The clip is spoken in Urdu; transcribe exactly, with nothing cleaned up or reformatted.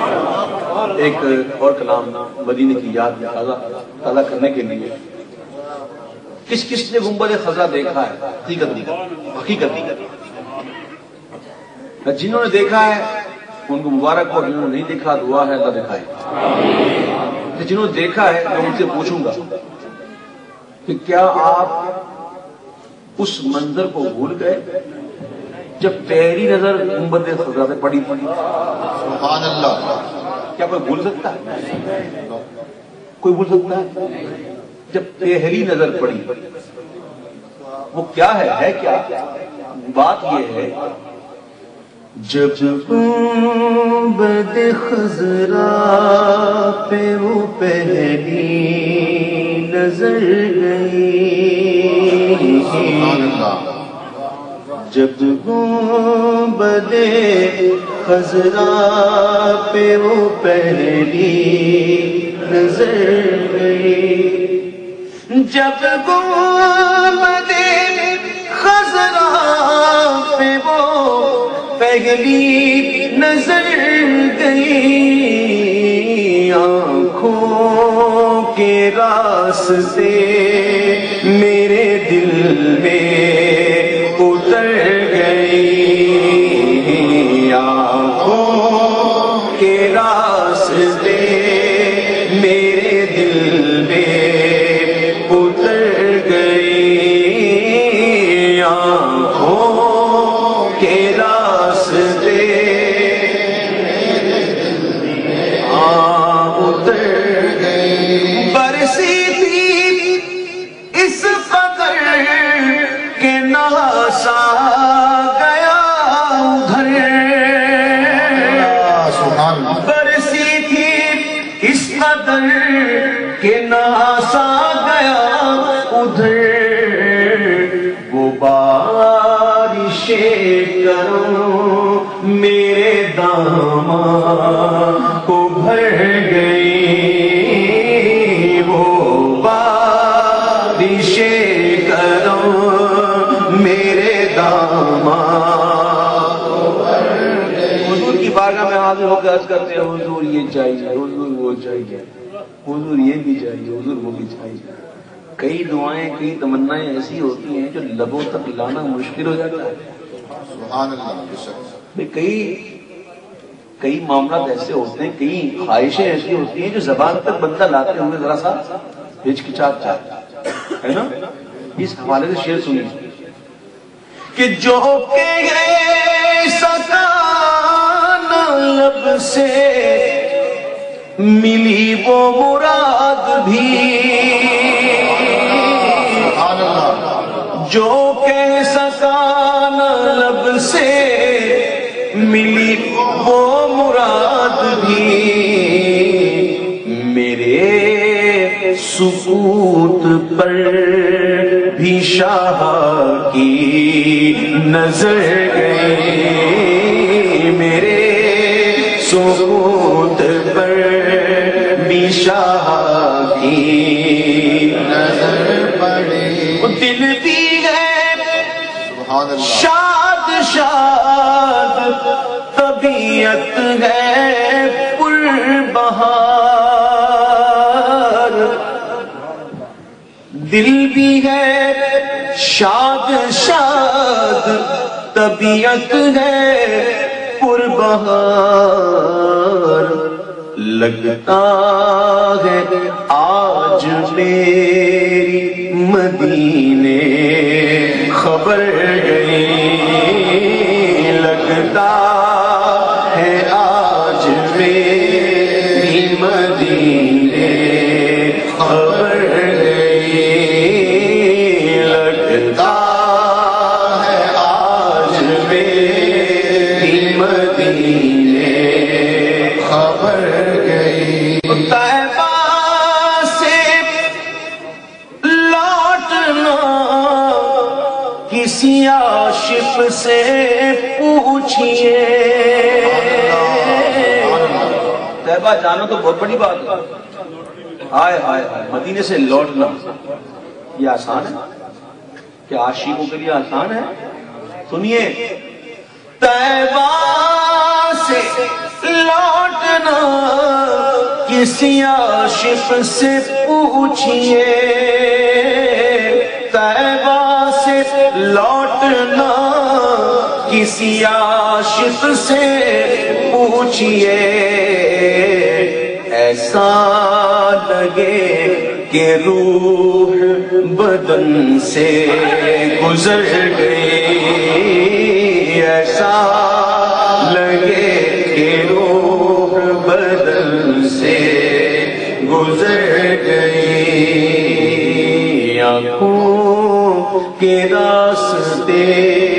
ایک اور کلام مدینے کی یاد میں تازہ تازہ کرنے کے لیے، کس کس نے گنبد خضرا دیکھا ہے؟ حقیقت حقیقت جنہوں نے دیکھا ہے ان کو مبارک ہو، جنہوں نے نہیں دیکھا دعا ہے اللہ دکھائے۔ جنہوں نے دیکھا ہے میں ان سے پوچھوں گا کہ کیا آپ اس منظر کو بھول گئے جب پہلی نظر گنبد خضرا پہ پڑی پڑی؟ سبحان اللہ۔ کیا کوئی بھول سکتا ہے؟ کوئی بھول سکتا ہے؟ جب پہلی نظر پڑی وہ کیا ہے ہے کیا؟ بات یہ ہے جب گنبد خضرا پہ وہ پہلی نظر گئی، جب گنبد خضرا پہ وہ پہلی نظر گئی، جب گنبد خضرا پہ وہ پہلی نظر گئی، آنکھوں کے راستے میرے دل میں اتر گئی، آنکھوں کے راستے میرے دل میں اتر گئی، آنکھوں کے راستے اتر گئی، برسی تھی اس قدر کہ ناسا گیا ادھر، برسی تھی اس قدر کہ ناسا گیا ادھر، وہ بارش کرم میرے دامن کو بھر گئی، وہ بارش کرم میرے دامن کو بھر گئی۔ حضور کی بارگاہ میں حاضر ہو کے عرض کرتے ہیں حضور یہ چاہیے، حضور وہ چاہیے، حضور یہ بھی چاہیے، حضور وہ بھی چاہیے۔ کئی دعائیں کئی تمنائیں ایسی ہوتی ہیں جو لبوں تک لانا مشکل ہو جاتا ہے۔ سبحان اللہ۔ کئی کئی معاملات ایسے ہوتے ہیں، کئی خواہشیں ایسی ہوتی ہیں جو زبان تک بندہ لاتے ہوئے ذرا سا ہچکچاہٹ جاتا ہے نا۔ اس حوالے سے شعر سنیے کہ جو کہ سکان لب سے ملی وہ مراد بھی، جو کہ سکان لب سے ملی وہ مراد بھی، میرے سکوت پر بھی شاہ کی نظر گئی، میرے سکوت پر بھی شاہ کی نظر پڑی، دل بھی شاد شاد طبیعت ہے پر بہار، دل بھی ہے شاد شاد طبیعت ہے پر بہار، لگتا ہے آج میری مدینے خبر گئی، لگتا ہے آج میری مدینے خبر گئی، لگتا ہے آج میری مدینے خبر گئی، طیبہ سے لوٹنا کسی عاشق سے پوچھئے، طیبہ جانا تو بہت بڑی بات ہے، آئے آئے آئے مدینے سے لوٹنا یہ آسان ہے کیا؟ عاشقوں کے لیے آسان ہے؟ سنیے، طیبہ سے لوٹنا کسی عاشق سے پوچھئے طیبہ سے لوٹنا، کسی عاشق سے پوچھئے ایسا لگے کہ روح بدن سے گزر گئی، ایسا لگے کہ روح بدن سے گزر گئی، آنکھوں کے راستے